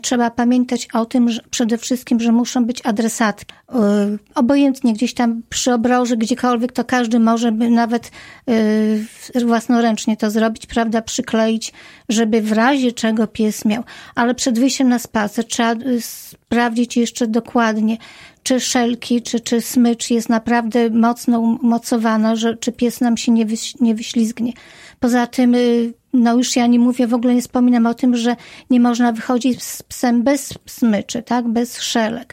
Trzeba pamiętać o tym, że przede wszystkim, że muszą być adresatki. Obojętnie gdzieś tam przy obroży, gdziekolwiek, to każdy może by nawet własnoręcznie to zrobić, prawda, przykleić, żeby w razie czego pies miał. Ale przed wyjściem na spacer trzeba sprawdzić jeszcze dokładnie, czy szelki, czy smycz jest naprawdę mocno umocowana, czy pies nam się nie wyślizgnie. Poza tym, już ja nie mówię, w ogóle nie wspominam o tym, że nie można wychodzić z psem bez smyczy, tak, bez szelek.